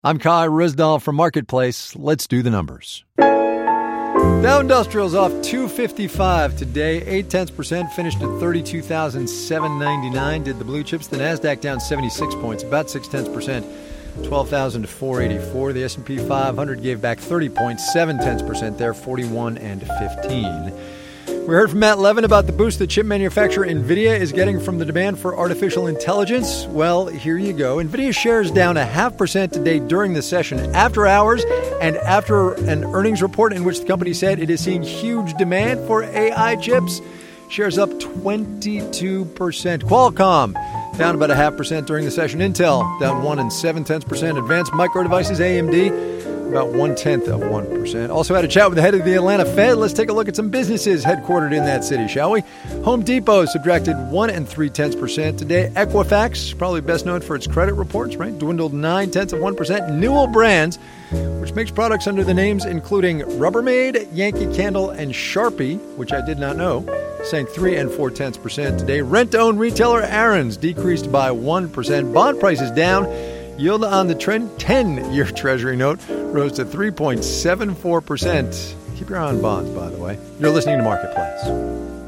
I'm Kai Rizdal from Marketplace. Let's do the numbers. Dow Industrial's off 255 today, 0.8%, finished at 32,799. Did the blue chips. The Nasdaq down 76 points, about 0.6%, 12,484. The S&P 500 gave back 30.7% there, 41 and 15. We heard from Matt Levin about the boost the chip manufacturer NVIDIA is getting from the demand for artificial intelligence. Well, here you go. NVIDIA shares down 0.5% today during the session, after hours and after an earnings report in which the company said it is seeing huge demand for AI chips. Shares up 22%. Qualcomm down about 0.5% during the session. Intel down 1 7/10%. Advanced Micro Devices, AMD, about 0.1%. Also had a chat with the head of the Atlanta Fed. Let's take a look at some businesses headquartered in that city, shall we? Home Depot subtracted 1 3/10% today. Equifax, probably best known for its credit reports, right? Dwindled 0.9%. Newell Brands, which makes products under the names including Rubbermaid, Yankee Candle, and Sharpie, which I did not know, sank 3 4/10% today. Rent-to-own retailer Aaron's decreased by 1%. Bond prices down. Yield on the 10-year Treasury note rose to 3.74%. Keep your eye on bonds, by the way. You're listening to Marketplace.